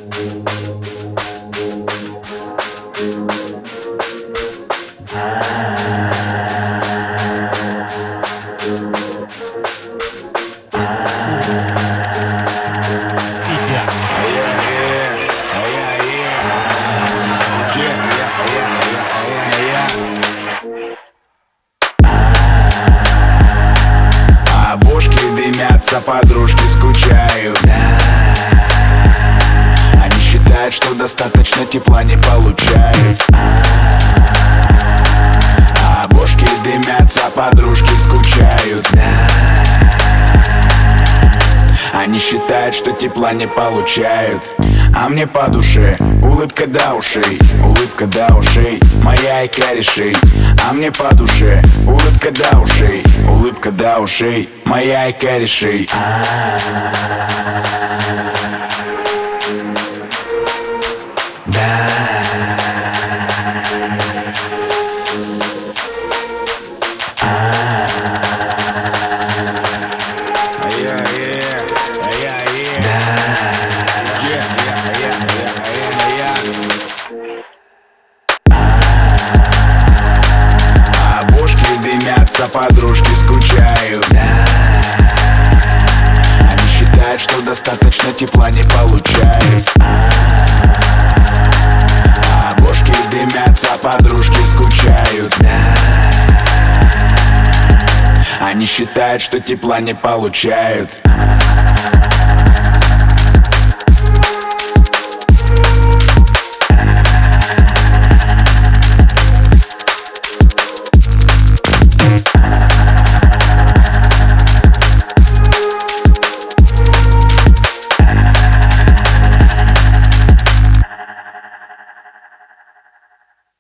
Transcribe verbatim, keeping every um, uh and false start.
А бошки дымятся, подружки скучают. Они считают, что достаточно тепла не получают. А бошки дымятся, подружки скучают. Они считают, что тепла не получают. А мне по душе улыбка до ушей, улыбка до ушей, моя и корешей. А мне по душе улыбка до ушей, улыбка до ушей, моя и корешей. Да. А бошки дымятся, подружки скучают. Они считают, что достаточно тепла не получают. А бошки дымятся, подружки скучают. Они считают, что тепла не получают.